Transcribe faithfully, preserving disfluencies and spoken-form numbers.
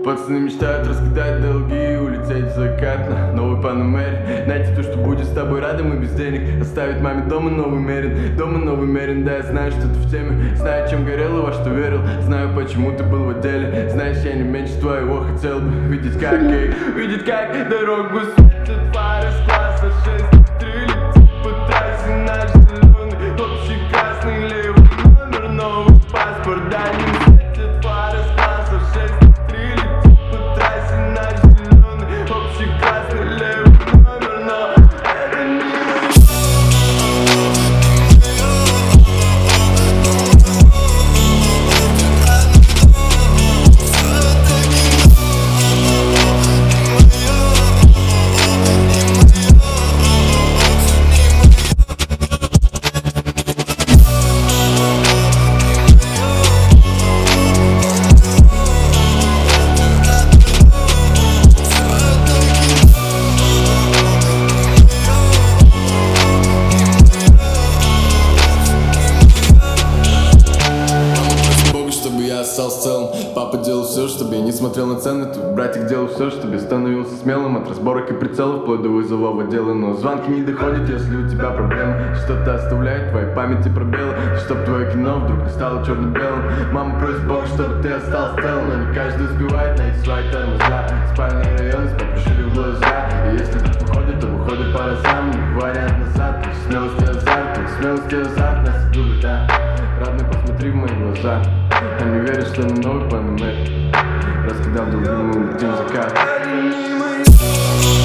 Пацаны мечтают раскидать долги, улететь в закат на новой Панамере. Найти то, что будет с тобой рядом и без денег. Оставить маме дома новый Мерин, дома новый Мерин. Да, я знаю, что ты в теме, знаю, чем горел и во что верил. Знаю, почему ты был в отделе. Знаешь, я не меньше твоего хотел бы видеть, как, эй, видеть, как дорогу светит фары с класса шесть три. Летит по трассе наш зеленый, общий красный левый номер, новый паспорт. Дальним светит фары с класса шесть. Остался целым. Папа делал все, чтобы я не смотрел на цены. Твой братик делал все, чтобы я становился смелым. От разборок и прицелов вплоть до вызова в отделы. Но звонки не доходят, если у тебя проблемы. Что-то оставляет в твоей памяти пробелы. Чтоб твое кино вдруг не стало черно-белым. Мама просит Бога, чтобы ты остался целым. Но не каждый успевает найти свои тормоза. Спальный район, с попришили в глаза. И если тут выходит, то выходит по разам. Не вариант назад, только смелость и азарт. Только смелость и азарт нас идут, да. Родной, посмотри в мои глаза. Они верят, что на новый Панамере раскидал долги, мы улетим в закат.